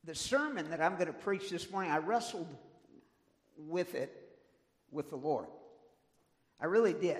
The sermon that I'm going to preach this morning, I wrestled with it with the Lord. I really did.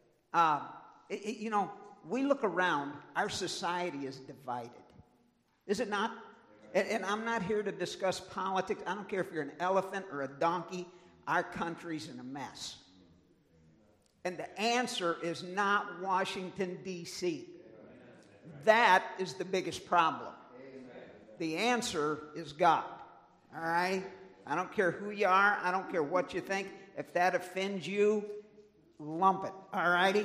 We look around, our society is divided. Is it not? And I'm not here to discuss politics. I don't care if you're an elephant or a donkey. Our country's in a mess. And the answer is not Washington, D.C. That is the biggest problem. The answer is God. All right? I don't care who you are. I don't care what you think. If that offends you, lump it. All righty?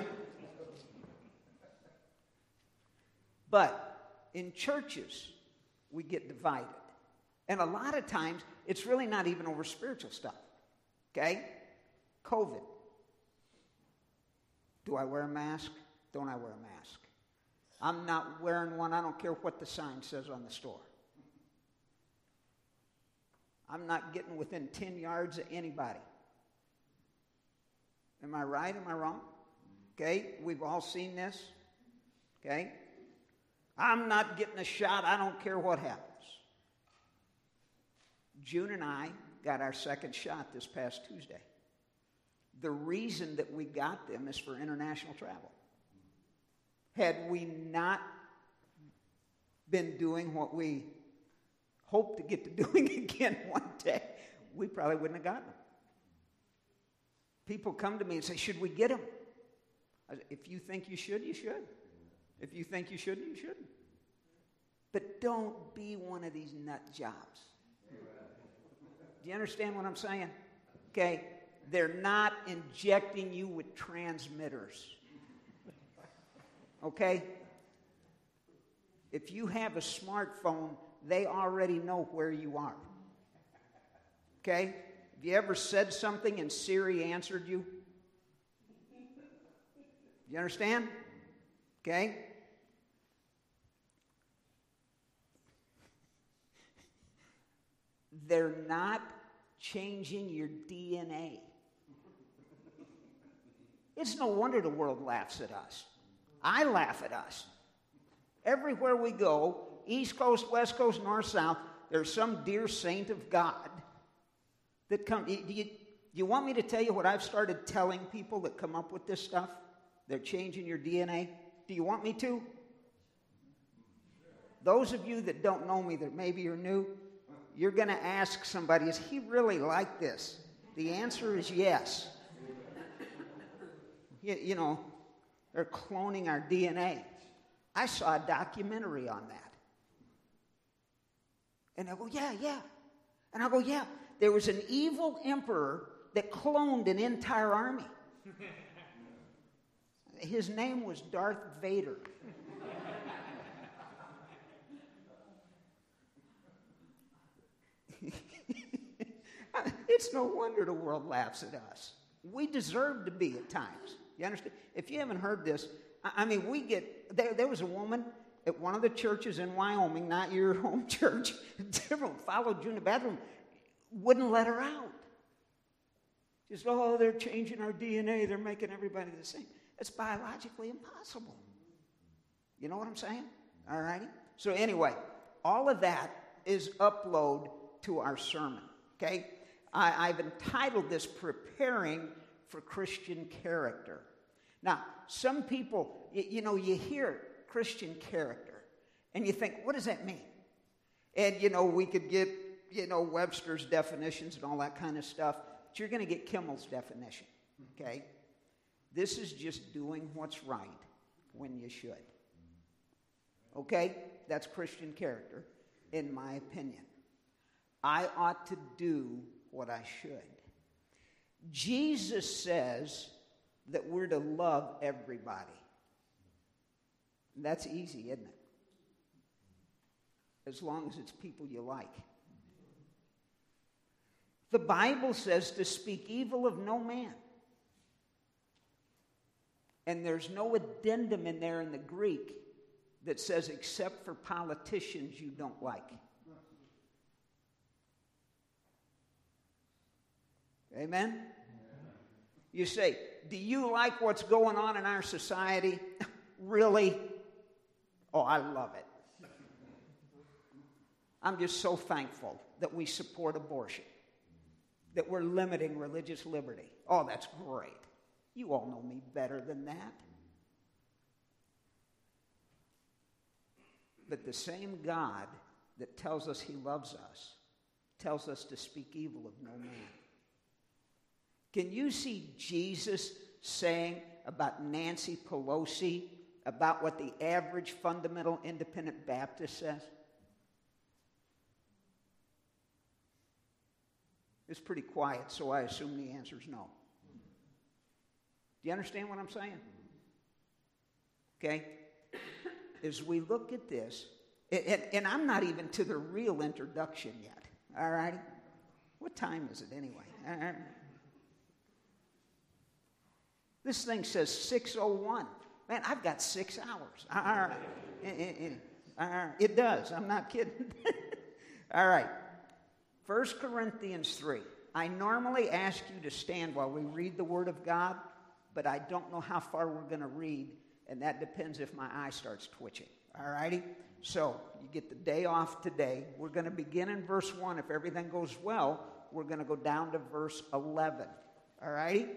But in churches, we get divided. And a lot of times, it's really not even over spiritual stuff. Okay? COVID. Do I wear a mask? Don't I wear a mask? I'm not wearing one. I don't care what the sign says on the store. I'm not getting within 10 yards of anybody. Am I right? Am I wrong? Okay? We've all seen this. Okay? I'm not getting a shot. I don't care what happens. June and I got our second shot this past Tuesday. The reason that we got them is for international travel. Had we not been doing what we hope to get to doing again one day, we probably wouldn't have gotten them. People come to me and say, should we get them? I say, if you think you should, you should. If you think you shouldn't, you shouldn't. But don't be one of these nut jobs. Do you understand what I'm saying? Okay? They're not injecting you with transmitters. Okay? If you have a smartphone, they already know where you are. Okay? Have you ever said something and Siri answered you? You understand? Okay? They're not changing your DNA. It's no wonder the world laughs at us. I laugh at us. Everywhere we go, East Coast, West Coast, North, South, there's some dear saint of God that come. Do you want me to tell you what I've started telling people that come up with this stuff? They're changing your DNA. Do you want me to? Those of you that don't know me, that maybe you're new, you're going to ask somebody, is he really like this? The answer is yes. You know, they're cloning our DNA. I saw a documentary on that. And I go, yeah. And I go, yeah. There was an evil emperor that cloned an entire army. His name was Darth Vader. It's no wonder the world laughs at us. We deserve to be at times. You understand? If you haven't heard this, I mean, we get, there was a woman at one of the churches in Wyoming, not your home church, different, followed you in the bathroom, wouldn't let her out. Just, they're changing our DNA, they're making everybody the same. It's biologically impossible. You know what I'm saying? All righty? So anyway, all of that is upload to our sermon, okay? I've entitled this, Preparing for Christian Character. Now, some people, you hear Christian character, and you think, what does that mean? And, we could get, Webster's definitions and all that kind of stuff, but you're going to get Kimmel's definition, okay? This is just doing what's right when you should. Okay? That's Christian character, in my opinion. I ought to do what I should. Jesus says that we're to love everybody. That's easy, isn't it? As long as it's people you like. The Bible says to speak evil of no man. And there's no addendum in there in the Greek that says except for politicians you don't like. Amen? You say, do you like what's going on in our society? Really? Oh, I love it. I'm just so thankful that we support abortion, that we're limiting religious liberty. Oh, that's great. You all know me better than that. But the same God that tells us he loves us tells us to speak evil of no man. Can you see Jesus saying about Nancy Pelosi, about what the average fundamental independent Baptist says? It's pretty quiet, so I assume the answer is no. Do you understand what I'm saying? Okay? As we look at this, and I'm not even to the real introduction yet, all right? What time is it anyway? This thing says 6:01. Man, I've got 6 hours. All right. It does. I'm not kidding. All right. 1 Corinthians 3. I normally ask you to stand while we read the Word of God, but I don't know how far we're going to read, and that depends if my eye starts twitching. All righty? So, you get the day off today. We're going to begin in verse 1. If everything goes well, we're going to go down to verse 11. All righty?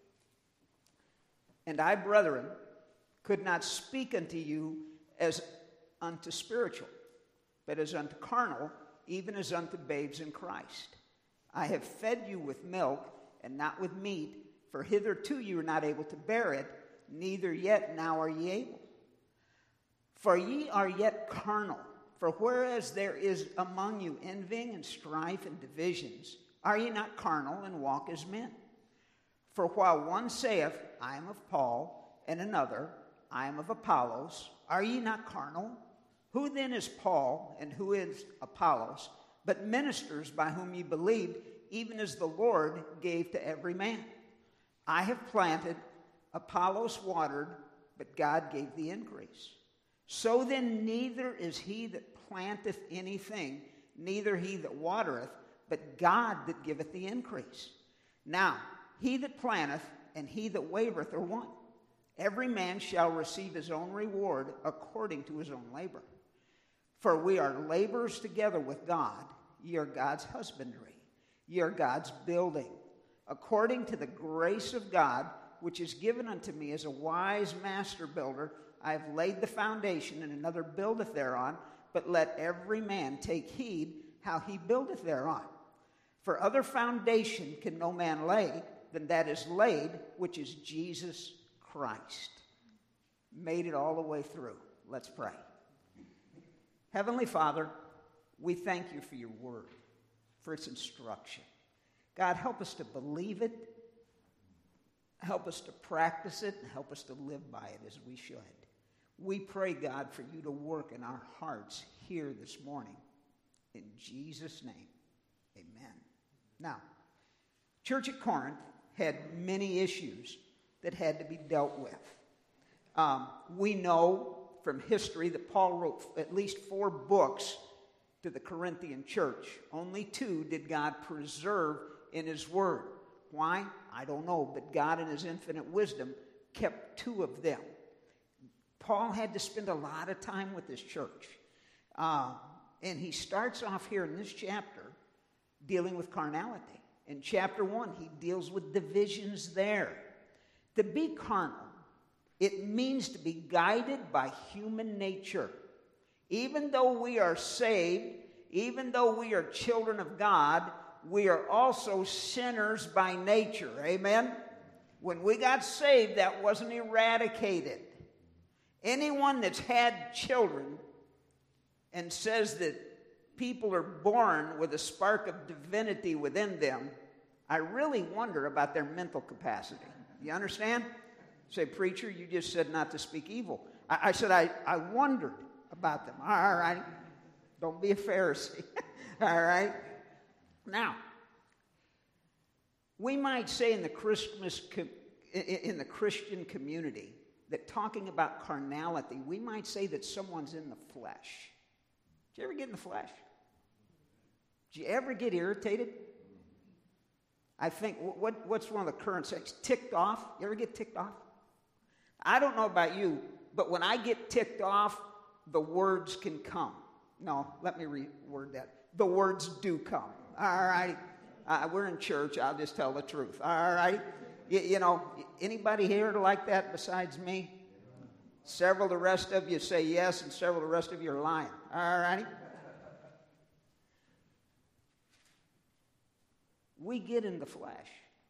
And I, brethren, could not speak unto you as unto spiritual, but as unto carnal, even as unto babes in Christ. I have fed you with milk, and not with meat, for hitherto you were not able to bear it, neither yet now are ye able. For ye are yet carnal. For whereas there is among you envying and strife and divisions, are ye not carnal and walk as men? For while one saith, I am of Paul, and another, I am of Apollos, are ye not carnal? Who then is Paul, and who is Apollos, but ministers by whom ye believed, even as the Lord gave to every man? I have planted, Apollos watered, but God gave the increase. So then neither is he that planteth anything, neither he that watereth, but God that giveth the increase. Now, he that planteth and he that wavereth are one. Every man shall receive his own reward according to his own labor. For we are laborers together with God. Ye are God's husbandry. Ye are God's building. According to the grace of God, which is given unto me as a wise master builder, I have laid the foundation, and another buildeth thereon. But let every man take heed how he buildeth thereon. For other foundation can no man lay than that is laid, which is Jesus Christ. Made it all the way through. Let's pray. Heavenly Father, we thank you for your word, for its instruction. God, help us to believe it, help us to practice it, and help us to live by it as we should. We pray, God, for you to work in our hearts here this morning. In Jesus' name, amen. Now, Church at Corinth had many issues that had to be dealt with. We know from history that Paul wrote at least 4 books to the Corinthian church. Only 2 did God preserve in his word. Why? I don't know, but God in his infinite wisdom kept 2 of them. Paul had to spend a lot of time with this church. And he starts off here in this chapter dealing with carnality. In chapter 1, he deals with divisions there. To be carnal, it means to be guided by human nature. Even though we are saved, even though we are children of God, we are also sinners by nature. Amen? When we got saved, that wasn't eradicated. Anyone that's had children and says that people are born with a spark of divinity within them, I really wonder about their mental capacity. You understand? Say, preacher, you just said not to speak evil. I said I wondered about them. All right. Don't be a Pharisee. All right. Now, we might say in the Christian community that talking about carnality, we might say that someone's in the flesh. Did you ever get in the flesh? Did you ever get irritated? I think, what's one of the current sayings? Ticked off? You ever get ticked off? I don't know about you, but when I get ticked off, the words can come. No, let me reword that. The words do come. All right. We're in church. I'll just tell the truth. All right. You know, anybody here like that besides me? Several of the rest of you say yes, and several of the rest of you are lying. All right. We get in the flesh.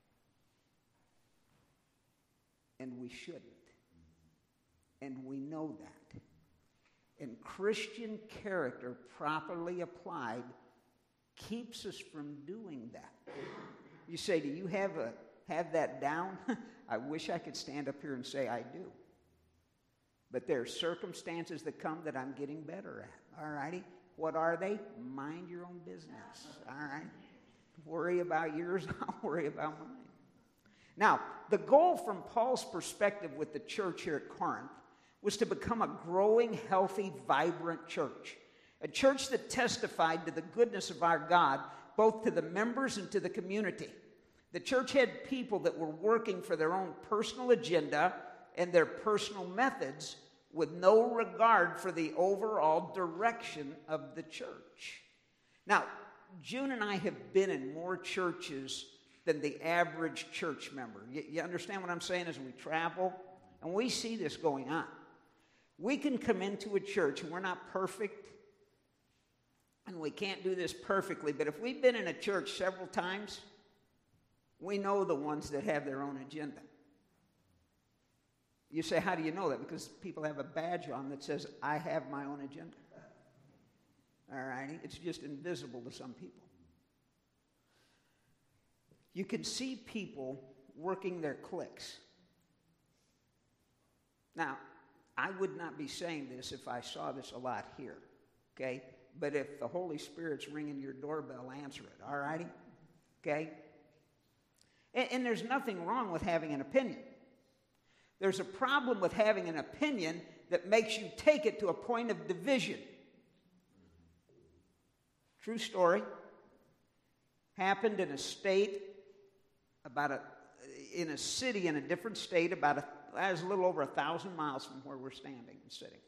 And we shouldn't. And we know that. And Christian character, properly applied, keeps us from doing that. You say, do you have that down? I wish I could stand up here and say I do. But there are circumstances that come that I'm getting better at. All righty? What are they? Mind your own business. All right? Worry about yours, I'll worry about mine. Now, the goal from Paul's perspective with the church here at Corinth was to become a growing, healthy, vibrant church. A church that testified to the goodness of our God, both to the members and to the community. The church had people that were working for their own personal agenda and their personal methods with no regard for the overall direction of the church. Now, June and I have been in more churches than the average church member. You understand what I'm saying as we travel? And we see this going on. We can come into a church, and we're not perfect, and we can't do this perfectly, but if we've been in a church several times, we know the ones that have their own agenda. You say, how do you know that? Because people have a badge on that says, I have my own agenda. All righty? It's just invisible to some people. You can see people working their cliques. Now, I would not be saying this if I saw this a lot here, okay? But if the Holy Spirit's ringing your doorbell, answer it, all righty? Okay? And there's nothing wrong with having an opinion. There's a problem with having an opinion that makes you take it to a point of division. True story. Happened in a state, in a city in a different state, it was a little over 1,000 miles from where we're standing and sitting.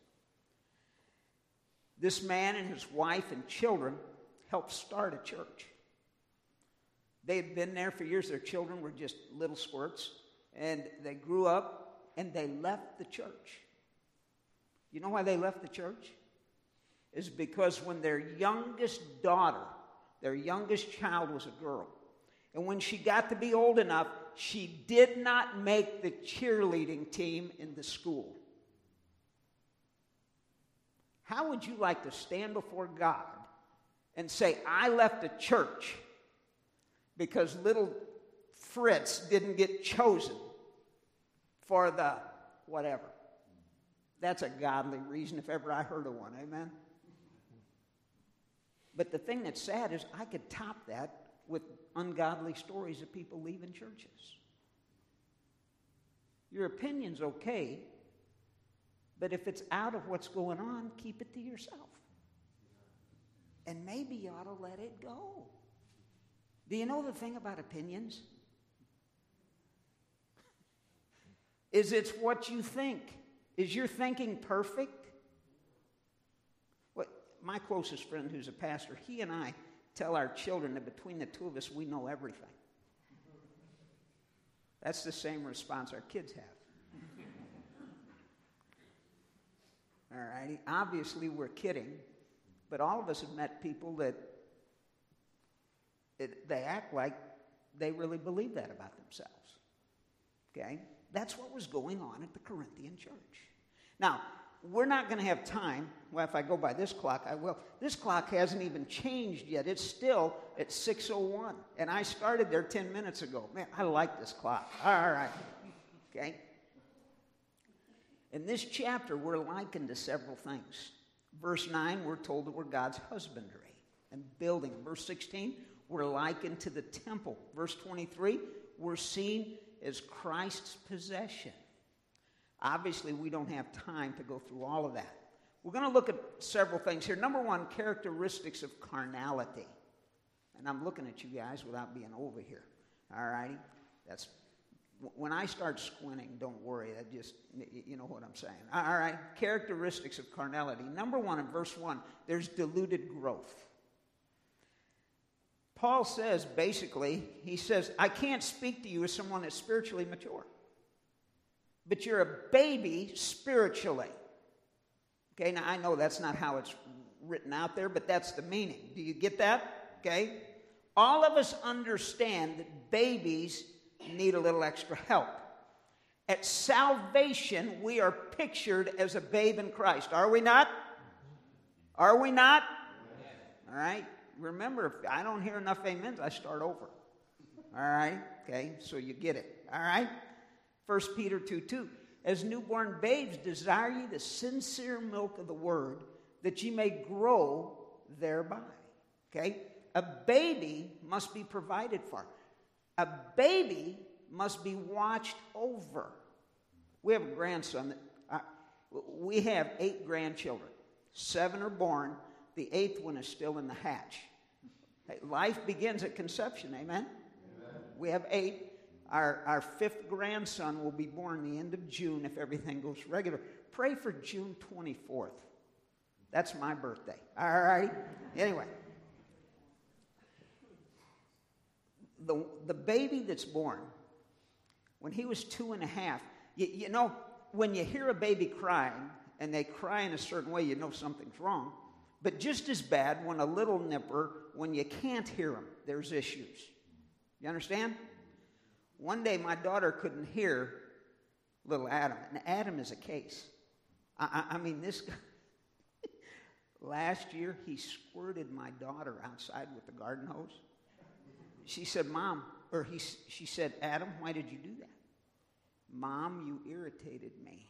This man and his wife and children helped start a church. They had been there for years. Their children were just little squirts, and they grew up, and they left the church. You know why they left the church? Is because when their youngest daughter, their youngest child was a girl, and when she got to be old enough, she did not make the cheerleading team in the school. How would you like to stand before God and say, I left a church because little Fritz didn't get chosen for the whatever? That's a godly reason if ever I heard of one, amen? But the thing that's sad is I could top that with ungodly stories of people leaving churches. Your opinion's okay, but if it's out of what's going on, keep it to yourself. And maybe you ought to let it go. Do you know the thing about opinions? Is it's what you think. Is your thinking perfect? Well, my closest friend who's a pastor, he and I tell our children that between the two of us, we know everything. That's the same response our kids have. All righty? Obviously, we're kidding, but all of us have met people that they act like they really believe that about themselves. Okay? That's what was going on at the Corinthian church. Now, we're not going to have time. Well, if I go by this clock, I will. This clock hasn't even changed yet. It's still at 6:01. And I started there 10 minutes ago. Man, I like this clock. All right. Okay? In this chapter, we're likened to several things. Verse 9, we're told that we're God's husbandry and building. Verse 16, we're likened to the temple. Verse 23, we're seen as Christ's possession. Obviously, we don't have time to go through all of that. We're going to look at several things here. Number one, characteristics of carnality. And I'm looking at you guys without being over here. All righty? That's When I start squinting, don't worry. You know what I'm saying. All right, characteristics of carnality. Number one, in verse 1, there's diluted growth. Paul says, basically, he says, I can't speak to you as someone that's spiritually mature. But you're a baby spiritually. Okay, now I know that's not how it's written out there, but that's the meaning. Do you get that? Okay? All of us understand that babies need a little extra help. At salvation, we are pictured as a babe in Christ. Are we not? Are we not? All right. Remember, if I don't hear enough amens, I start over. All right. Okay. So you get it. All right. 1 Peter 2:2. As newborn babes, desire ye the sincere milk of the word, that ye may grow thereby. Okay. A baby must be provided for. A baby must be watched over. We have a grandson. We have 8 grandchildren. 7 are born. The 8th one is still in the hatch. Life begins at conception, amen? We have 8. Our 5th grandson will be born the end of June if everything goes regular. Pray for June 24th. That's my birthday. All right? Anyway. The baby that's born, when he was 2.5, you know, when you hear a baby crying, and they cry in a certain way, you know something's wrong. But just as bad when a little nipper, when you can't hear him, there's issues. You understand? One day my daughter couldn't hear little Adam, and Adam is a case. I mean, this guy, last year he squirted my daughter outside with the garden hose. She said, she said, Adam, why did you do that? Mom, you irritated me.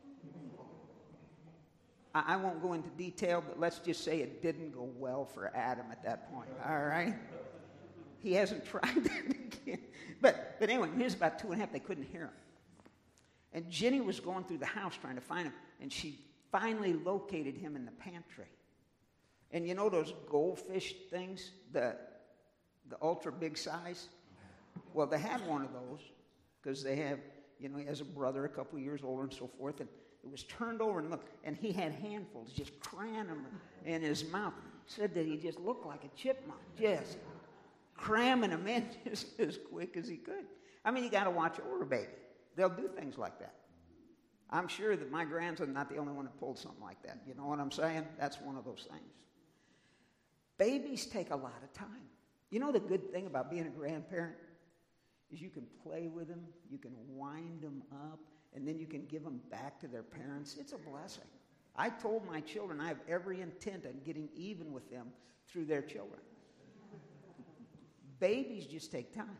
I won't go into detail, but let's just say it didn't go well for Adam at that point, all right? He hasn't tried that again. But anyway, when he was about 2.5, they couldn't hear him. And Jenny was going through the house trying to find him, and she finally located him in the pantry. And you know those goldfish things, the ultra big size? Well, they had one of those because they have, you know, he has a brother a couple years older and so forth, and it was turned over and looked, and he had handfuls just cramming them in his mouth. Said that he just looked like a chipmunk, just cramming them in just as quick as he could. I mean, you got to watch over a baby. They'll do things like that. I'm sure that my grandson's not the only one that pulled something like that. You know what I'm saying? That's one of those things. Babies take a lot of time. You know the good thing about being a grandparent is you can play with them, you can wind them up, and then you can give them back to their parents. It's a blessing. I told my children I have every intent on getting even with them through their children. Babies just take time.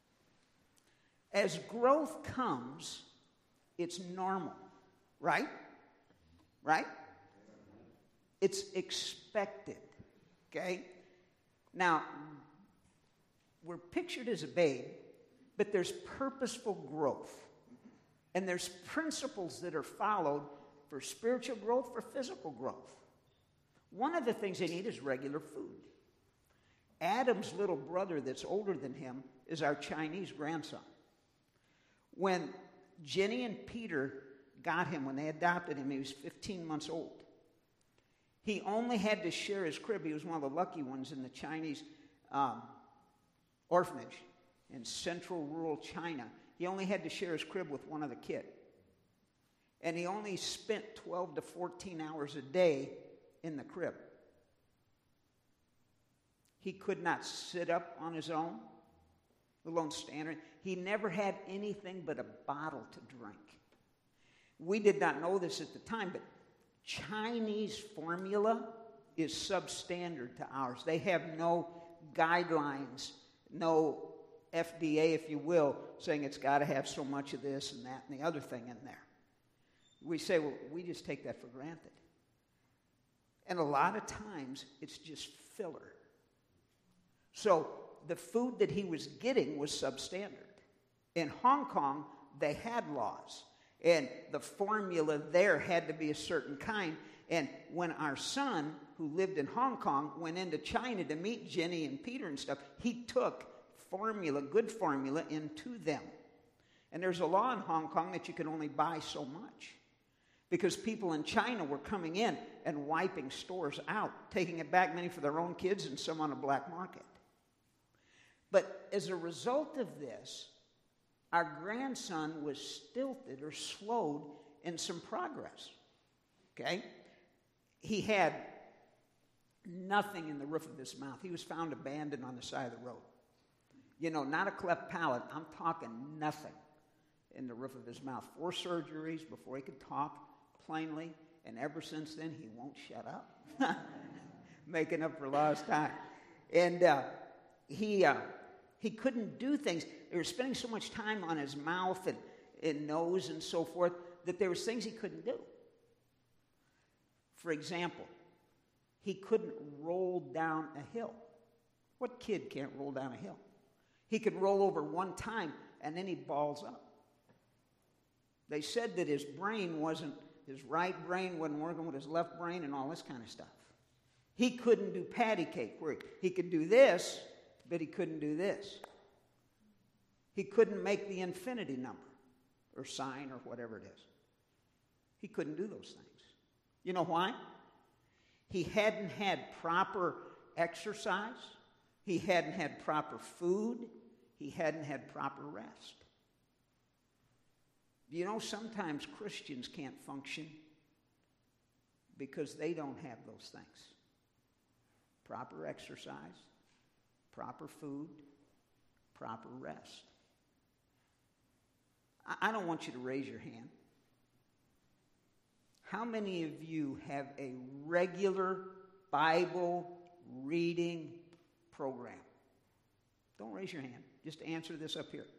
As growth comes, it's normal, right? Right? It's expected, okay? Now, we're pictured as a babe, but there's purposeful growth. And there's principles that are followed for spiritual growth, for physical growth. One of the things they need is regular food. Adam's little brother that's older than him is our Chinese grandson. When Jenny and Peter got him, when they adopted him, he was 15 months old. He only had to share his crib. He was one of the lucky ones in the Chinese orphanage in central rural China. He only had to share his crib with one other kid. And he only spent 12 to 14 hours a day in the crib. He could not sit up on his own, let alone stand. He never had anything but a bottle to drink. We did not know this at the time, but Chinese formula is substandard to ours. They have no guidelines, no FDA, if you will, saying it's got to have so much of this and that and the other thing in there. We say, well, we just take that for granted. And a lot of times, it's just filler. So the food that he was getting was substandard. In Hong Kong, they had laws. And the formula there had to be a certain kind. And when our son, who lived in Hong Kong, went into China to meet Jenny and Peter and stuff, he took formula, good formula, into them. And there's a law in Hong Kong that you can only buy so much, because people in China were coming in and wiping stores out, taking it back, many for their own kids and some on a black market. But as a result of this, our grandson was stilted or slowed in some progress. Okay? He had nothing in the roof of his mouth. He was found abandoned on the side of the road. You know, not a cleft palate. I'm talking nothing in the roof of his mouth. 4 surgeries before he could talk plainly, and ever since then, he won't shut up. Making up for lost time. And he couldn't do things. They were spending so much time on his mouth and nose and so forth that there was things he couldn't do. For example, he couldn't roll down a hill. What kid can't roll down a hill? He could roll over one time and then he balls up. They said that his right brain wasn't working with his left brain and all this kind of stuff. He couldn't do patty cake, where he could do this, but he couldn't do this. He couldn't make the infinity number or sign or whatever it is. He couldn't do those things. You know why? He hadn't had proper exercise. He hadn't had proper food. He hadn't had proper rest. You know, sometimes Christians can't function because they don't have those things. Proper exercise, proper food, proper rest. I don't want you to raise your hand. How many of you have a regular Bible reading program? Don't raise your hand. Just answer this up here.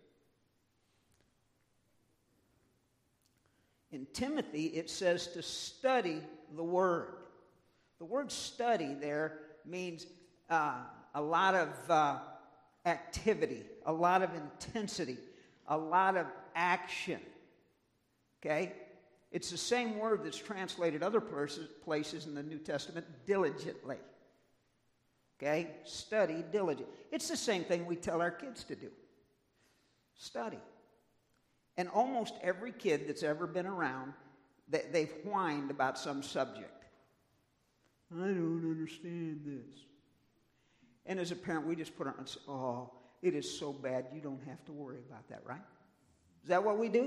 In Timothy, it says to study the Word. The word study there means a lot of activity, a lot of intensity, a lot of action. Okay? It's the same word that's translated other places in the New Testament, diligently. Okay? Study diligently. It's the same thing we tell our kids to do. Study. And almost every kid that's ever been around, they've whined about some subject. I don't understand this. And as a parent, we just put our and say, oh, it is so bad, you don't have to worry about that, right? Is that what we do?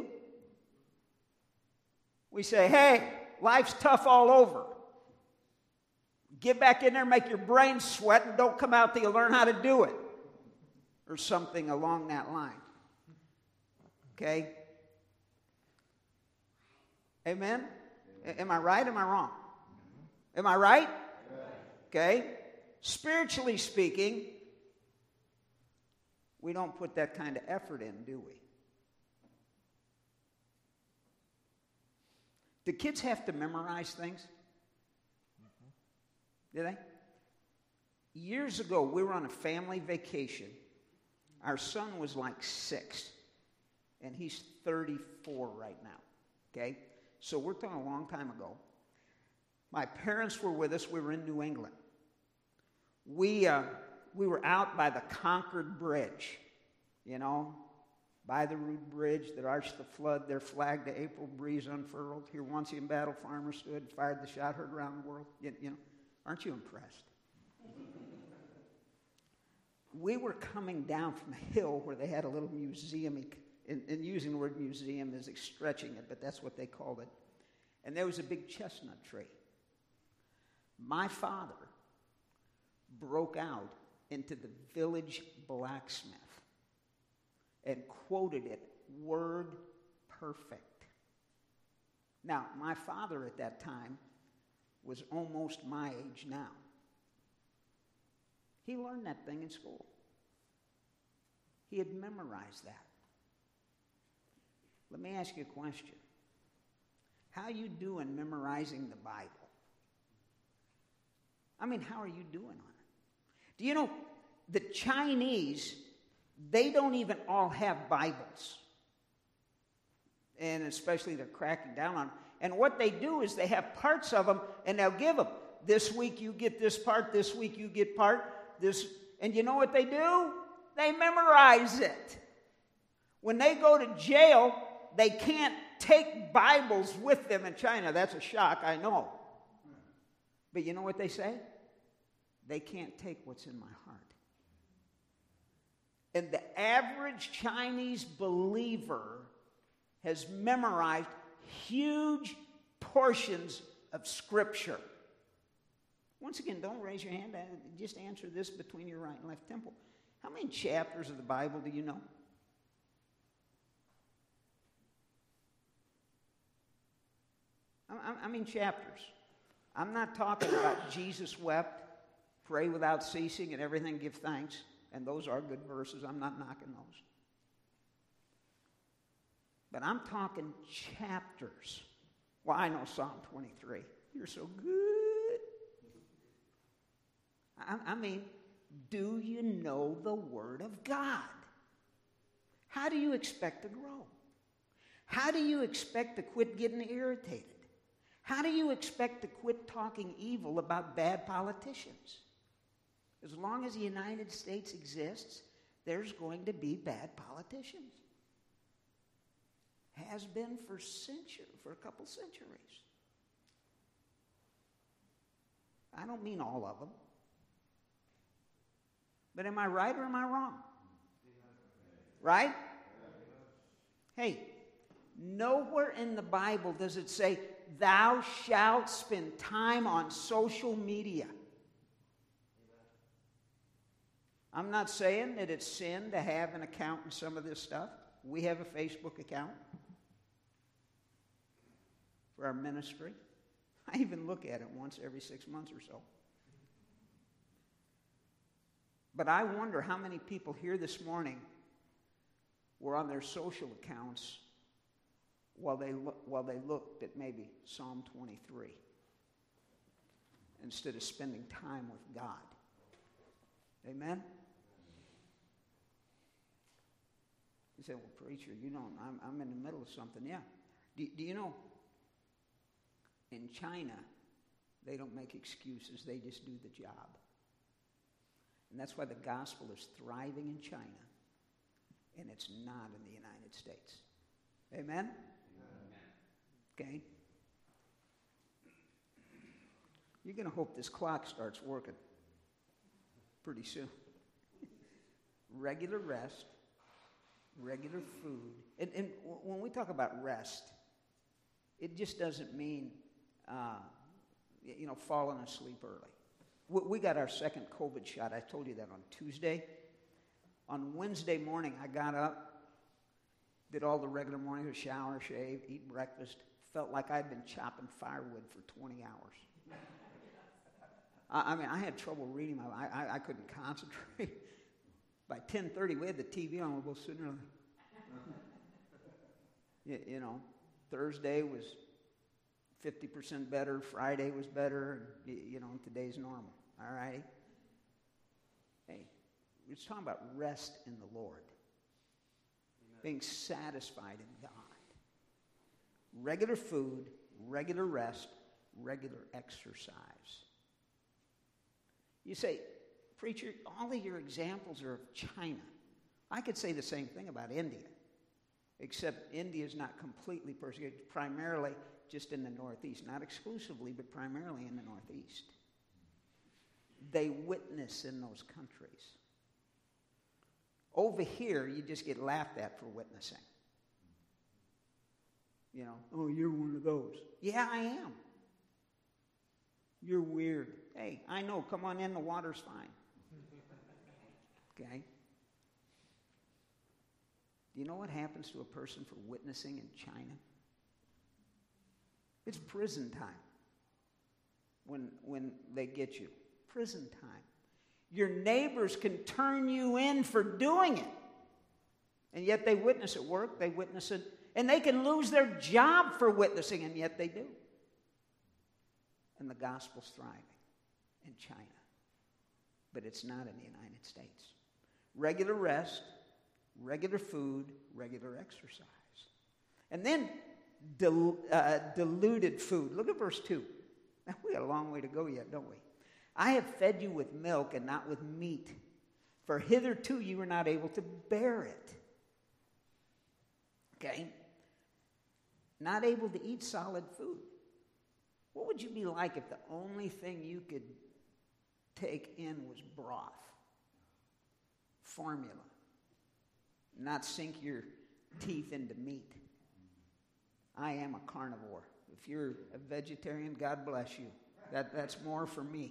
We say, hey, life's tough all over. Get back in there, make your brain sweat, and don't come out till you learn how to do it. Or something along that line. Okay? Amen? Am I right? Am I wrong? Am I right? Okay? Spiritually speaking, we don't put that kind of effort in, do we? Do kids have to memorize things? Do they? Years ago, we were on a family vacation. Our son was like 6, and he's 34 right now. Okay? So we're talking a long time ago. My parents were with us. We were in New England. We were out by the Concord Bridge, you know, by the rude bridge that arched the flood. Their flag, the April breeze unfurled. Here once in battle, farmer stood, fired the shot, heard around the world. You know, aren't you impressed? We were coming down from a hill where they had a little museum, and using the word museum is stretching it, but that's what they called it. And there was a big chestnut tree. My father broke out into the village blacksmith and quoted it word perfect. Now, my father at that time was almost my age now. He learned that thing in school. He had memorized that. Let me ask you a question. How you doing memorizing the Bible? I mean, how are you doing on it? Do you know, the Chinese, they don't even all have Bibles. And especially they're cracking down on them. And what they do is they have parts of them, and they'll give them. This week you get this part, this week you get part, this. And you know what they do? They memorize it. When they go to jail, they can't take Bibles with them in China. That's a shock, I know. But you know what they say? They can't take what's in my heart. And the average Chinese believer has memorized huge portions of Scripture. Once again, don't raise your hand. Just answer this between your right and left temple. How many chapters of the Bible do you know? I mean chapters. I'm not talking about Jesus wept, pray without ceasing, and everything give thanks. And those are good verses. I'm not knocking those. But I'm talking chapters. Well, I know Psalm 23. You're so good. I mean, do you know the Word of God? How do you expect to grow? How do you expect to quit getting irritated? How do you expect to quit talking evil about bad politicians? As long as the United States exists, there's going to be bad politicians. Has been for a couple centuries. I don't mean all of them. But am I right or am I wrong? Right? Hey, nowhere in the Bible does it say, thou shalt spend time on social media. I'm not saying that it's sin to have an account in some of this stuff. We have a Facebook account for our ministry. I even look at it once every 6 months or so. But I wonder how many people here this morning were on their social accounts while they looked at maybe Psalm 23 instead of spending time with God. Amen? You say, well, preacher, you know, I'm in the middle of something. Yeah. Do you know, in China, they don't make excuses. They just do the job. And that's why the gospel is thriving in China, and it's not in the United States. Amen? Okay? You're going to hope this clock starts working pretty soon. Regular rest, regular food. And when we talk about rest, it just doesn't mean, falling asleep early. We got our second COVID shot. I told you that on Tuesday. On Wednesday morning, I got up, did all the regular morning, shower, shave, eat breakfast. Felt like I'd been chopping firewood for 20 hours. I mean, I had trouble reading. I couldn't concentrate. By 10:30, we had the TV on. We're both sitting there. Thursday was 50% better. Friday was better. And today's normal. All right? Hey, we're just talking about rest in the Lord. Amen. Being satisfied in God. Regular food, regular rest, regular exercise. You say, preacher, all of your examples are of China. I could say the same thing about India, except India is not completely persecuted, primarily just in the Northeast. Not exclusively, but primarily in the Northeast. They witness in those countries. Over here, you just get laughed at for witnessing. Oh, you're one of those. Yeah, I am. You're weird. Hey, I know. Come on in. The water's fine. Okay? Do you know what happens to a person for witnessing in China? It's prison time when they get you. Prison time. Your neighbors can turn you in for doing it. And yet they witness at work. They witness it. And they can lose their job for witnessing, and yet they do. And the gospel's thriving in China. But it's not in the United States. Regular rest, regular food, regular exercise. And then diluted food. Look at verse 2. Now, we got a long way to go yet, don't we? I have fed you with milk and not with meat, for hitherto you were not able to bear it. Okay? Not able to eat solid food. What would you be like if the only thing you could take in was broth, formula, not sink your teeth into meat? I am a carnivore. If you're a vegetarian, God bless you. That's more for me.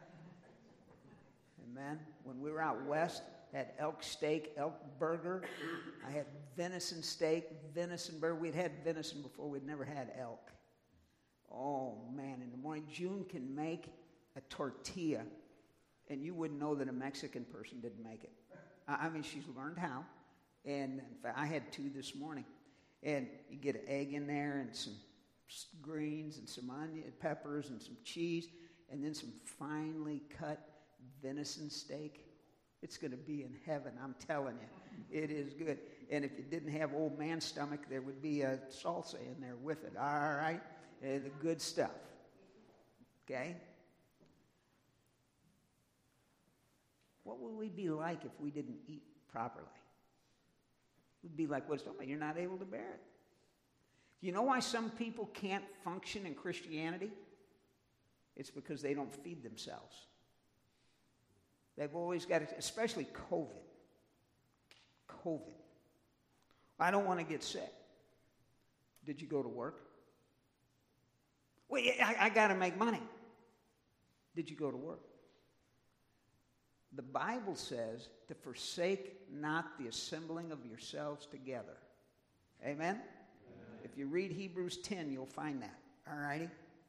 Amen. When we were out west, had elk steak, elk burger. I had venison steak, venison burger. We'd had venison before. We'd never had elk. Oh, man. In the morning, June can make a tortilla, and you wouldn't know that a Mexican person didn't make it. I mean, she's learned how. And in fact, I had 2 this morning. And you get an egg in there and some greens and some onion, peppers and some cheese, and then some finely cut venison steak. It's going to be in heaven, I'm telling you. It is good. And if you didn't have old man stomach, there would be a salsa in there with it. All right? The good stuff. Okay? What would we be like if we didn't eat properly? We'd be like, what's talking about? You're not able to bear it. You know why some people can't function in Christianity? It's because they don't feed themselves. They've always got to, especially COVID. I don't want to get sick. Did you go to work? Well, I got to make money. Did you go to work? The Bible says to forsake not the assembling of yourselves together. Amen? If you read Hebrews 10, you'll find that. All righty?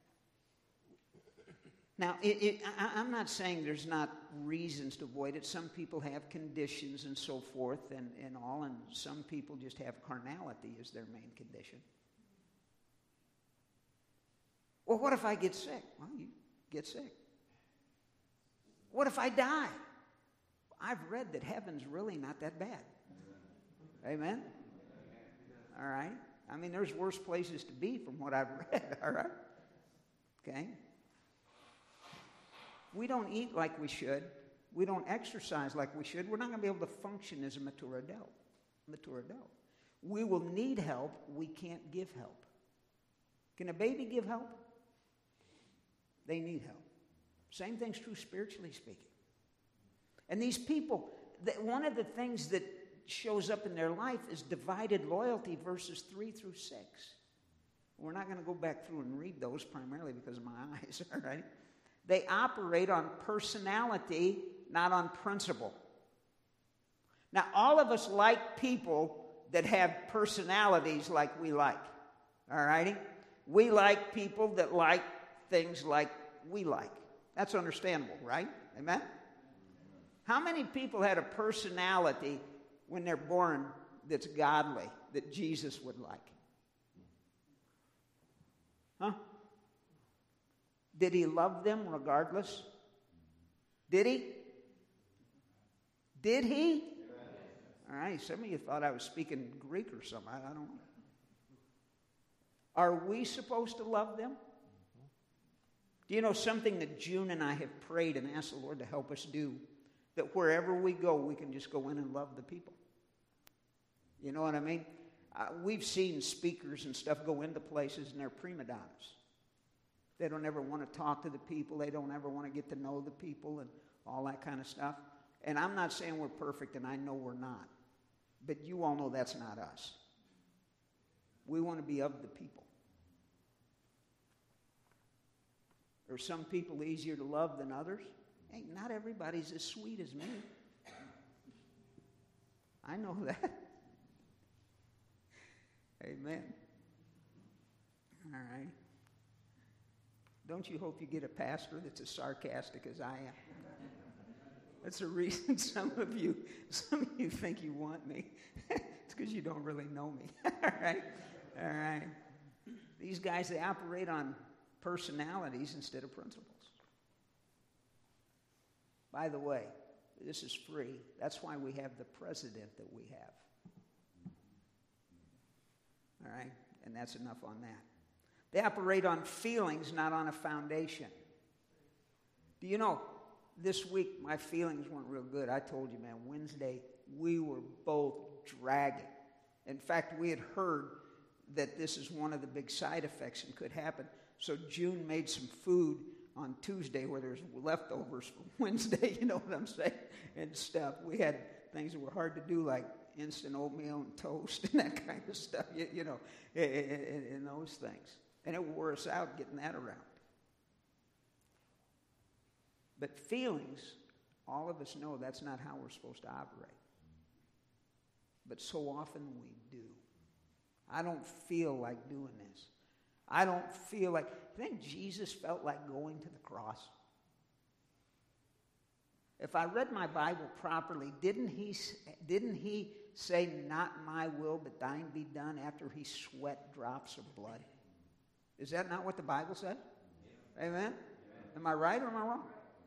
Now, I'm not saying there's not reasons to avoid it. Some people have conditions and so forth and all, and some people just have carnality as their main condition. Well, what if I get sick? Well, you get sick. What if I die? I've read that heaven's really not that bad. Amen? All right? I mean, there's worse places to be from what I've read, all right? Okay? We don't eat like we should. We don't exercise like we should. We're not going to be able to function as a mature adult. We will need help. We can't give help. Can a baby give help? They need help. Same thing's true spiritually speaking. And these people, one of the things that shows up in their life is divided loyalty, verses 3 through 6. We're not going to go back through and read those primarily because of my eyes, all right? They operate on personality, not on principle. Now, all of us like people that have personalities like we like, all righty? We like people that like things like we like. That's understandable, right? Amen? How many people had a personality when they're born that's godly, that Jesus would like? Huh? Did he love them regardless? Did he? Did he? All right, some of you thought I was speaking Greek or something. I don't know. Are we supposed to love them? Do you know something that June and I have prayed and asked the Lord to help us do? That wherever we go, we can just go in and love the people. You know what I mean? We've seen speakers and stuff go into places and they're prima donnas. They don't ever want to talk to the people. They don't ever want to get to know the people and all that kind of stuff. And I'm not saying we're perfect, and I know we're not. But you all know that's not us. We want to be of the people. Are some people easier to love than others? Hey, not everybody's as sweet as me. I know that. Amen. All right. Don't you hope you get a pastor that's as sarcastic as I am? That's the reason some of you think you want me. It's because you don't really know me. All right? All right. These guys, they operate on personalities instead of principles. By the way, this is free. That's why we have the president that we have. All right? And that's enough on that. They operate on feelings, not on a foundation. Do you know, this week my feelings weren't real good. I told you, man, Wednesday we were both dragging. In fact, we had heard that this is one of the big side effects and could happen. So June made some food on Tuesday where there's leftovers from Wednesday, you know what I'm saying, and stuff. We had things that were hard to do, like instant oatmeal and toast and that kind of stuff, you know, and those things. And it wore us out getting that around. But feelings, all of us know that's not how we're supposed to operate. But so often we do. I don't feel like doing this. I don't feel like, you think Jesus felt like going to the cross? If I read my Bible properly, didn't he say, not my will, but thine be done, after he sweat drops of blood? Is that not what the Bible said? Yeah. Amen? Yeah. Am I right or am I wrong?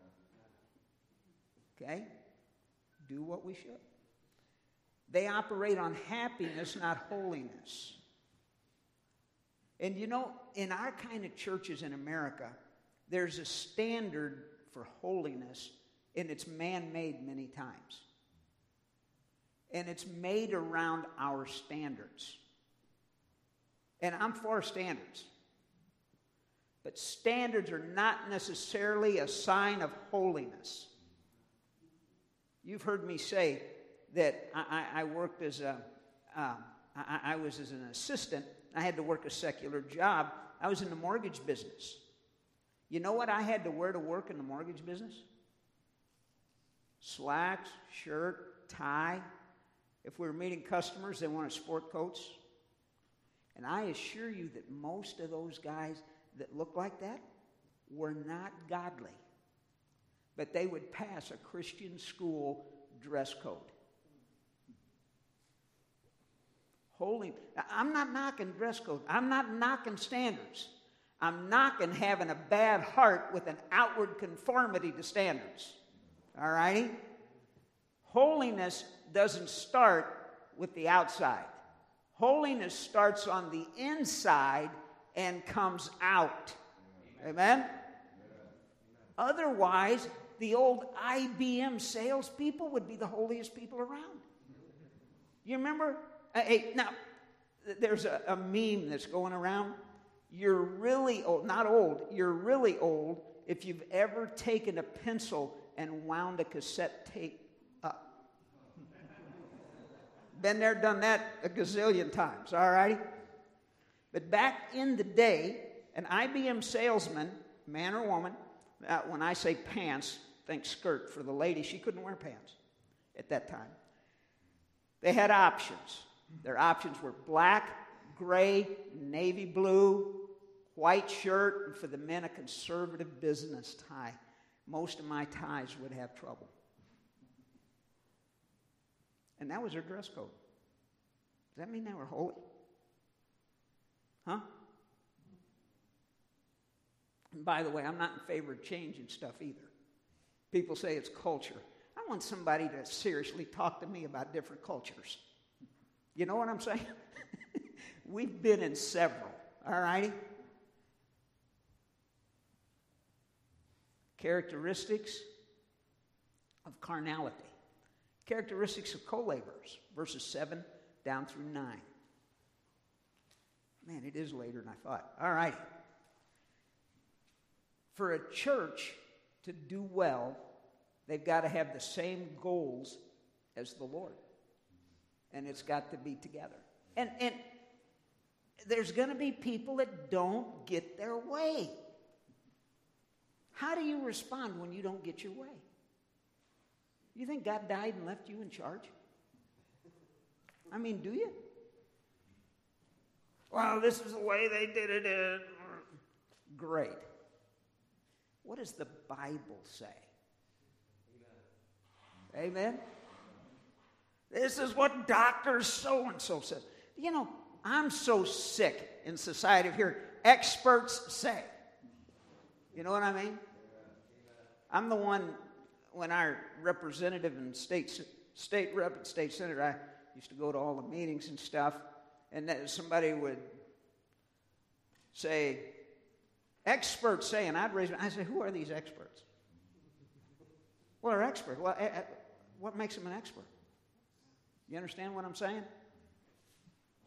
Okay? Do what we should. They operate on happiness, not holiness. And you know, in our kind of churches in America, there's a standard for holiness, and it's man-made many times. And it's made around our standards. And I'm for standards. But standards are not necessarily a sign of holiness. You've heard me say that I worked as I was as an assistant. I had to work a secular job. I was in the mortgage business. You know what I had to wear to work in the mortgage business? Slacks, shirt, tie. If we were meeting customers, they wanted sport coats. And I assure you that most of those guys that looked like that were not godly. But they would pass a Christian school dress code. Holy, I'm not knocking dress code. I'm not knocking standards. I'm knocking having a bad heart with an outward conformity to standards. All righty? Holiness doesn't start with the outside. Holiness starts on the inside and comes out. Amen? Otherwise, the old IBM salespeople would be the holiest people around. You remember? Hey, now, there's a meme that's going around. You're really old, not old, you're really old if you've ever taken a pencil and wound a cassette tape up. Been there, done that a gazillion times, all righty? But back in the day, an IBM salesman, man or woman, when I say pants, think skirt for the lady, she couldn't wear pants at that time. They had options. Their options were black, gray, navy blue, white shirt, and for the men, a conservative business tie. Most of my ties would have trouble. And that was their dress code. Does that mean they were holy? Huh? And by the way, I'm not in favor of changing stuff either. People say it's culture. I want somebody to seriously talk to me about different cultures. You know what I'm saying? We've been in several, all righty? Characteristics of carnality. Characteristics of co-laborers, verses 7 down through 9. Man, it is later than I thought. All righty. For a church to do well, they've got to have the same goals as the Lord. And it's got to be together. And there's going to be people that don't get their way. How do you respond when you don't get your way? You think God died and left you in charge? I mean, do you? Well, this is the way they did it. Great. What does the Bible say? Amen? Amen? This is what Dr. So-and-so says. You know, I'm so sick in society of hearing experts say. You know what I mean? I'm the one, when our representative and state rep and state senator, I used to go to all the meetings and stuff, and then somebody would say, experts say, and I'd raise my hand. I say, who are these experts? Well, they're experts. Well, what makes them an expert? You understand what I'm saying?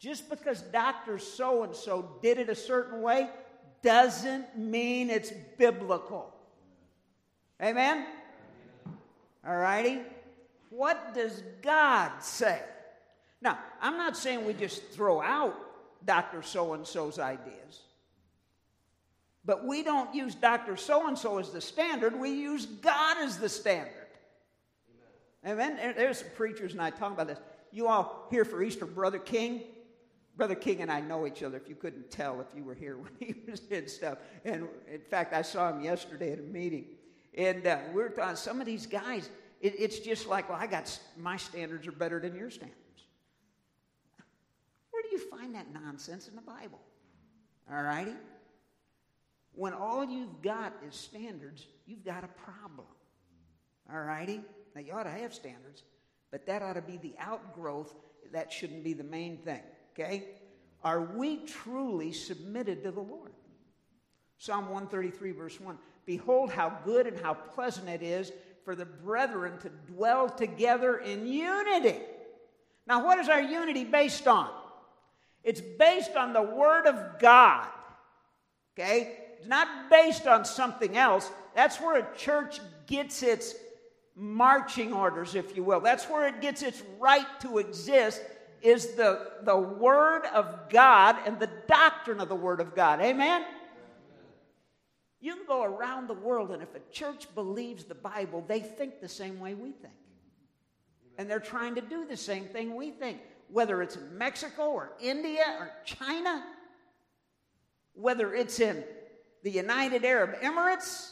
Just because Dr. So-and-so did it a certain way doesn't mean it's biblical. Amen? All righty? What does God say? Now, I'm not saying we just throw out Dr. So-and-so's ideas. But we don't use Dr. So-and-so as the standard. We use God as the standard. Amen? There's some preachers, and I talk about this. You all here for Easter, Brother King? Brother King and I know each other, if you couldn't tell if you were here when he was doing stuff. And in fact, I saw him yesterday at a meeting. And we were talking, some of these guys, it's just like, well, my standards are better than your standards. Where do you find that nonsense in the Bible? All righty? When all you've got is standards, you've got a problem. All righty? Now, you ought to have standards, but that ought to be the outgrowth. That shouldn't be the main thing. Okay? Are we truly submitted to the Lord? Psalm 133, verse 1. Behold how good and how pleasant it is for the brethren to dwell together in unity. Now, what is our unity based on? It's based on the Word of God. Okay? It's not based on something else. That's where a church gets its marching orders, if you will. That's where it gets its right to exist, is the Word of God and the doctrine of the Word of God. Amen? You can go around the world, and if a church believes the Bible, they think the same way we think. And they're trying to do the same thing we think. Whether it's in Mexico or India or China, whether it's in the United Arab Emirates,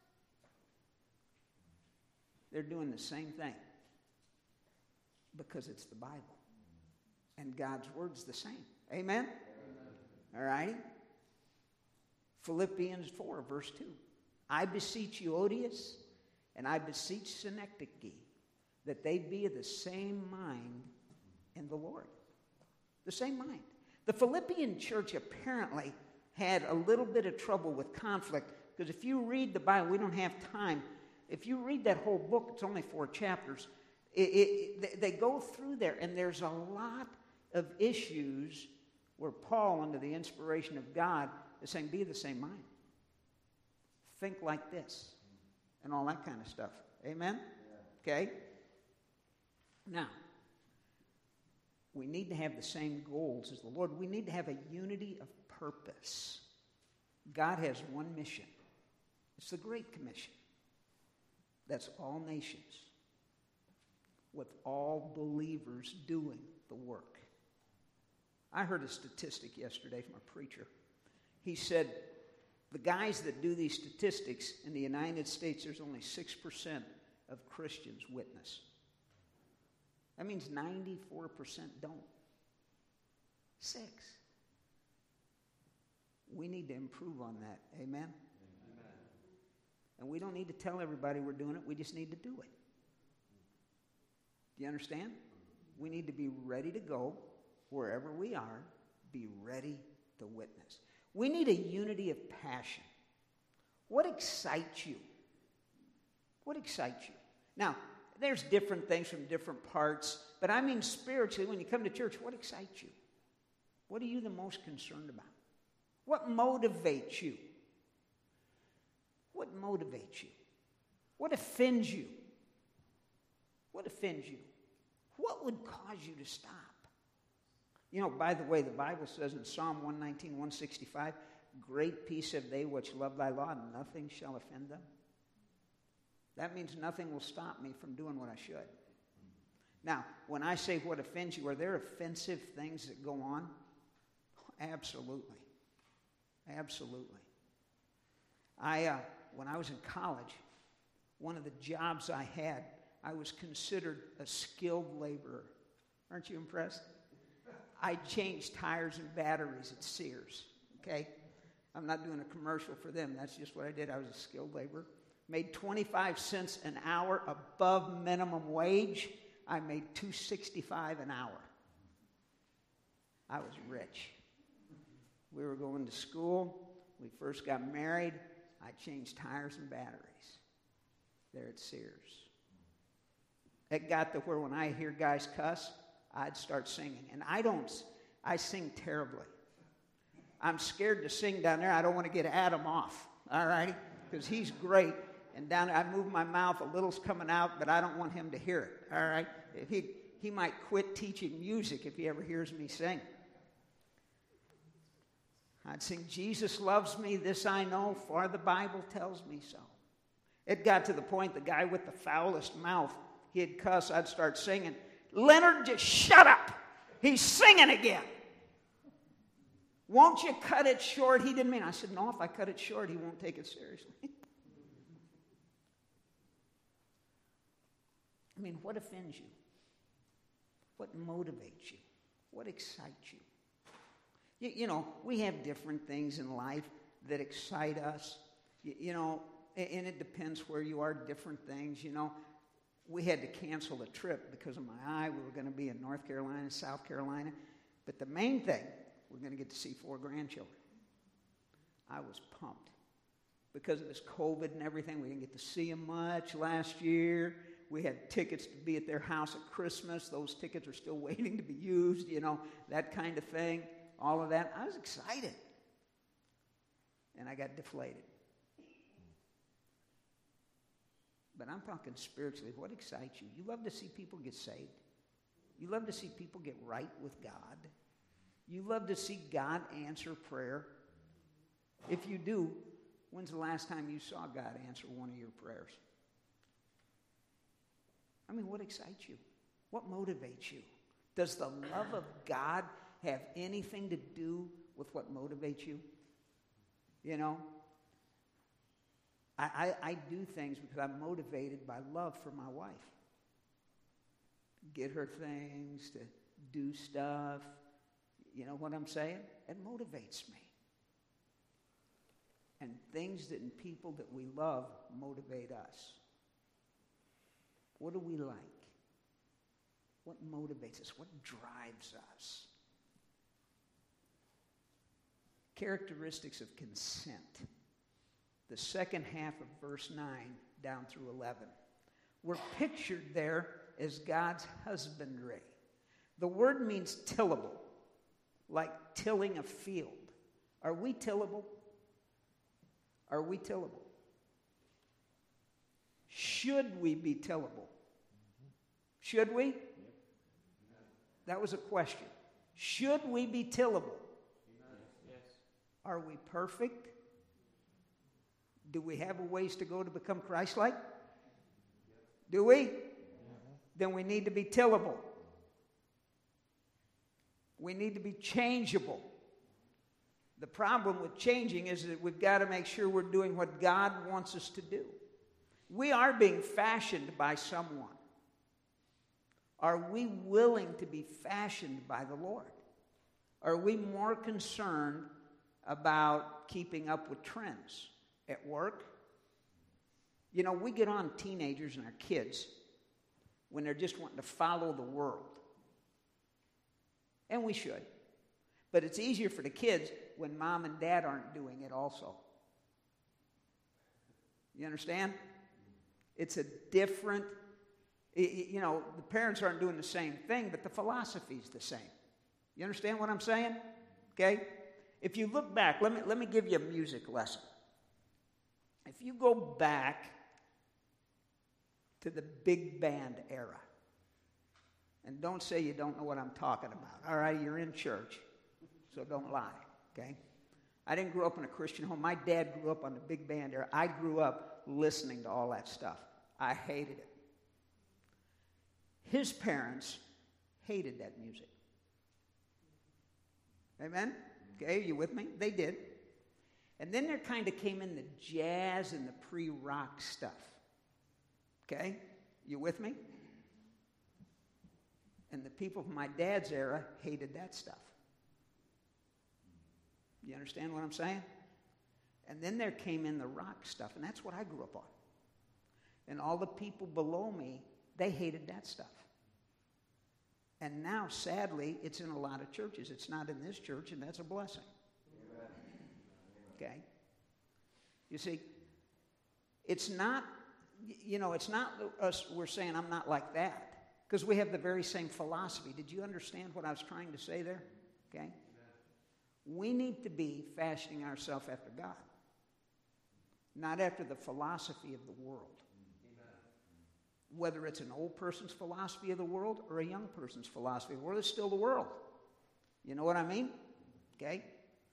they're doing the same thing because it's the Bible. And God's Word's the same. Amen? All righty? Philippians 4, verse 2. I beseech Euodias and I beseech Synecdoche that they be of the same mind in the Lord. The same mind. The Philippian church apparently had a little bit of trouble with conflict, because if you read the Bible, we don't have time. If you read that whole book, it's only 4 chapters. They go through there, and there's a lot of issues where Paul, under the inspiration of God, is saying, be of the same mind. Think like this, and all that kind of stuff. Amen? Yeah. Okay? Now, we need to have the same goals as the Lord. We need to have a unity of purpose. God has one mission. It's the Great Commission. That's all nations, with all believers doing the work. I heard a statistic yesterday from a preacher. He said, the guys that do these statistics in the United States, there's only 6% of Christians witness. That means 94% don't. 6. We need to improve on that. Amen? Amen? And we don't need to tell everybody we're doing it. We just need to do it. Do you understand? We need to be ready to go wherever we are. Be ready to witness. We need a unity of passion. What excites you? What excites you? Now, there's different things from different parts, but I mean spiritually, when you come to church, what excites you? What are you the most concerned about? What motivates you? What motivates you? What offends you? What offends you? What would cause you to stop? You know, by the way, the Bible says in Psalm 119, 165, great peace have they which love thy law, and nothing shall offend them. That means nothing will stop me from doing what I should. Now, when I say what offends you, are there offensive things that go on? Absolutely. Absolutely. When I was in college, one of the jobs I had, I was considered a skilled laborer. Aren't you impressed? I changed tires and batteries at Sears, okay? I'm not doing a commercial for them. That's just what I did. I was a skilled laborer. Made 25 cents an hour above minimum wage. I made $2.65 an hour. I was rich. We were going to school. We first got married. I changed tires and batteries there at Sears. It got to where when I hear guys cuss, I'd start singing. And I sing terribly. I'm scared to sing down there. I don't want to get Adam off, all righty? Because he's great. And down there, I move my mouth, a little's coming out, but I don't want him to hear it, all right? He might quit teaching music if he ever hears me sing. I'd sing, Jesus loves me, this I know, for the Bible tells me so. It got to the point the guy with the foulest mouth, he'd cuss, I'd start singing, Leonard, just shut up. He's singing again. Won't you cut it short? He didn't mean. I said, no, if I cut it short, he won't take it seriously. I mean, what offends you? What motivates you? What excites you? You know, we have different things in life that excite us. You know, and it depends where you are, different things. You know, we had to cancel a trip because of my eye. We were going to be in North Carolina, South Carolina. But the main thing, we're going to get to see 4 grandchildren. I was pumped. Because of this COVID and everything, we didn't get to see them much last year. We had tickets to be at their house at Christmas. Those tickets are still waiting to be used, you know, that kind of thing. All of that. I was excited. And I got deflated. But I'm talking spiritually. What excites you? You love to see people get saved. You love to see people get right with God. You love to see God answer prayer. If you do, when's the last time you saw God answer one of your prayers? I mean, what excites you? What motivates you? Does the love of God have anything to do with what motivates you? You know, I do things because I'm motivated by love for my wife. Get her things, to do stuff. You know what I'm saying? It motivates me. And things that and people that we love motivate us. What do we like? What motivates us? What drives us? Characteristics of consent. The second half of verse 9 down through 11. We're pictured there as God's husbandry. The word means tillable, like tilling a field. Are we tillable? Are we tillable? Should we be tillable? Should we? That was a question. Should we be tillable? Yes. Are we perfect? Do we have a ways to go to become Christ-like? Do we? Then we need to be tillable. We need to be changeable. The problem with changing is that we've got to make sure we're doing what God wants us to do. We are being fashioned by someone. Are we willing to be fashioned by the Lord? Are we more concerned about keeping up with trends at work? You know, we get on teenagers and our kids when they're just wanting to follow the world. And we should. But it's easier for the kids when mom and dad aren't doing it also. You understand? It's a different, you know, the parents aren't doing the same thing, but the philosophy's the same. You understand what I'm saying? Okay? If you look back, let me give you a music lesson. If you go back to the big band era, and don't say you don't know what I'm talking about. All right, you're in church, so don't lie, okay? I didn't grow up in a Christian home. My dad grew up on the big band era. I grew up listening to all that stuff. I hated it. His parents hated that music. Amen? Okay, are you with me? They did. And then there kind of came in the jazz and the pre-rock stuff. Okay? You with me? And the people from my dad's era hated that stuff. You understand what I'm saying? And then there came in the rock stuff, and that's what I grew up on. And all the people below me, they hated that stuff. And now, sadly, it's in a lot of churches. It's not in this church, and that's a blessing. Okay? You see, it's not, you know, it's not us, we're saying I'm not like that, because we have the very same philosophy. Did you understand what I was trying to say there? Okay? We need to be fashioning ourselves after God, not after the philosophy of the world. Whether it's an old person's philosophy of the world or a young person's philosophy of the world, it's still the world. You know what I mean? Okay?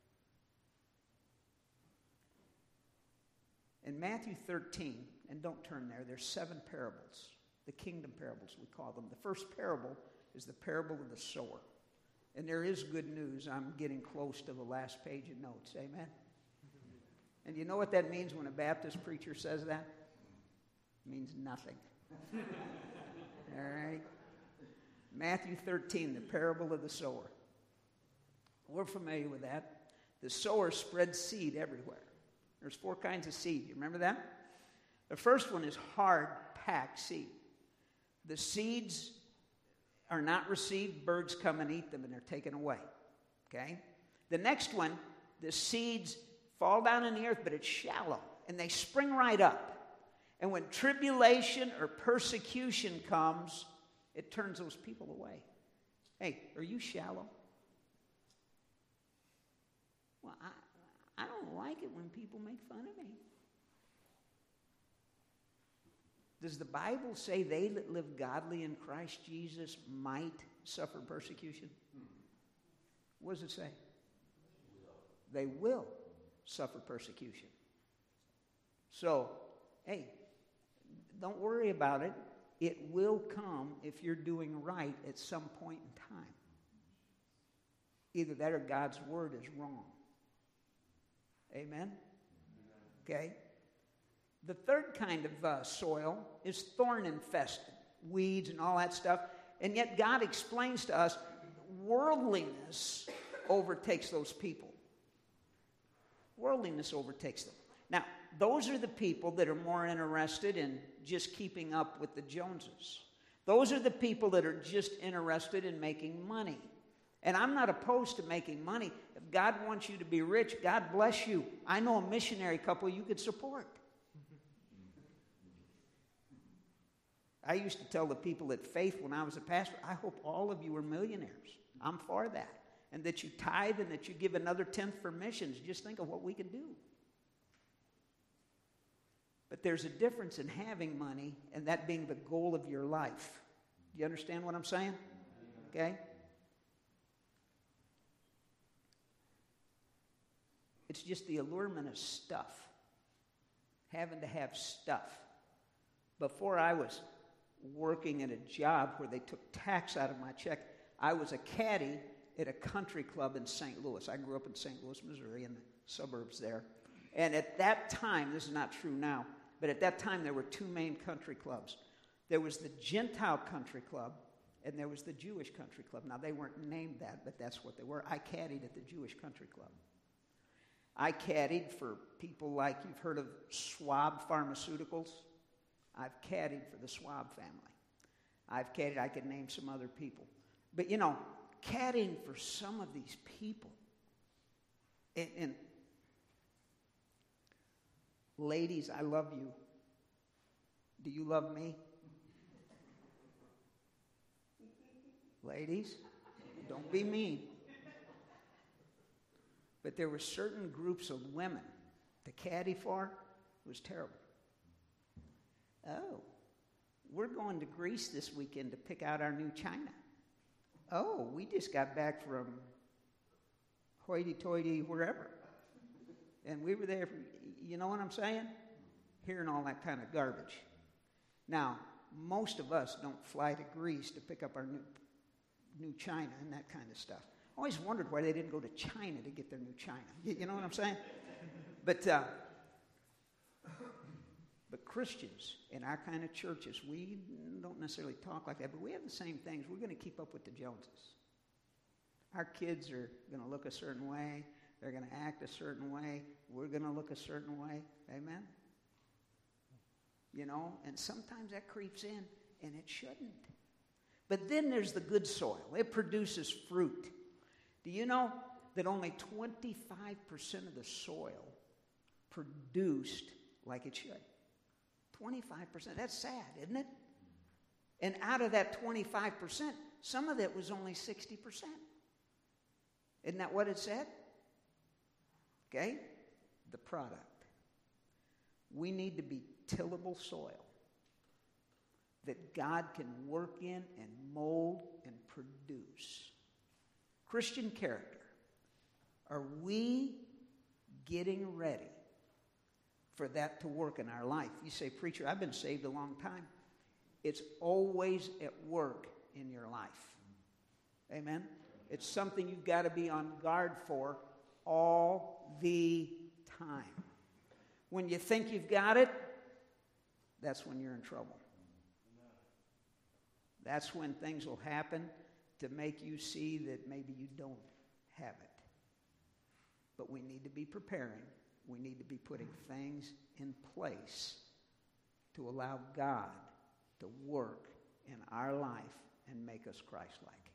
In Matthew 13, and don't turn there, there's 7 parables. The kingdom parables, we call them. The first parable is the parable of the sower. And there is good news. I'm getting close to the last page of notes. Amen? And you know what that means when a Baptist preacher says that? It means nothing. All right? Matthew 13, the parable of the sower. We're familiar with that. The sower spreads seed everywhere. There's 4 kinds of seed. You remember that? The first one is hard, packed seed. The seeds are not received. Birds come and eat them, and they're taken away. Okay? The next one, the seeds fall down in the earth, but it's shallow, and they spring right up. And when tribulation or persecution comes, it turns those people away. Hey, are you shallow? Well, I don't like it when people make fun of me. Does the Bible say they that live godly in Christ Jesus might suffer persecution? What does it say? They will suffer persecution. So, hey, don't worry about it. It will come if you're doing right at some point in time. Either that or God's word is wrong. Amen? Okay? The third kind of soil is thorn infested, weeds and all that stuff. And yet God explains to us worldliness overtakes those people. Worldliness overtakes them. Now, those are the people that are more interested in just keeping up with the Joneses. Those are the people that are just interested in making money. And I'm not opposed to making money. If God wants you to be rich, God bless you. I know a missionary couple you could support. I used to tell the people at Faith when I was a pastor, I hope all of you are millionaires. I'm for that. And that you tithe and that you give another 10th for missions. Just think of what we can do. But there's a difference in having money and that being the goal of your life. Do you understand what I'm saying? Okay? It's just the allurement of stuff. Having to have stuff. Before I was working at a job where they took tax out of my check, I was a caddy at a country club in St. Louis. I grew up in St. Louis, Missouri, in the suburbs there. And at that time, this is not true now, but at that time there were 2 main country clubs. There was the Gentile Country Club, and there was the Jewish Country Club. Now, they weren't named that, but that's what they were. I caddied at the Jewish Country Club. I caddied for people like, you've heard of Schwab Pharmaceuticals? I've caddied for the Schwab family. I've caddied, I could name some other people. But, you know, caddying for some of these people, and ladies, I love you. Do you love me? Ladies, don't be mean. But there were certain groups of women to caddy for. It was terrible. Oh, we're going to Greece this weekend to pick out our new china. Oh, we just got back from hoity-toity wherever. And we were there, you know what I'm saying? Hearing all that kind of garbage. Now, most of us don't fly to Greece to pick up our new china and that kind of stuff. I always wondered why they didn't go to China to get their new china. You know what I'm saying? But Christians in our kind of churches, we don't necessarily talk like that, but we have the same things. We're going to keep up with the Joneses. Our kids are going to look a certain way. They're going to act a certain way. We're going to look a certain way. Amen? You know, and sometimes that creeps in, and it shouldn't. But then there's the good soil. It produces fruit. Do you know that only 25% of the soil produced like it should? 25%. That's sad, isn't it? And out of that 25%, some of it was only 60%. Isn't that what it said? Okay? The product. We need to be tillable soil that God can work in and mold and produce. Christian character. Are we getting ready for that to work in our life? You say, preacher, I've been saved a long time. It's always at work in your life. Amen? It's something you've got to be on guard for all the time. When you think you've got it, that's when you're in trouble. That's when things will happen to make you see that maybe you don't have it. But we need to be preparing. We need to be putting things in place to allow God to work in our life and make us Christ-like.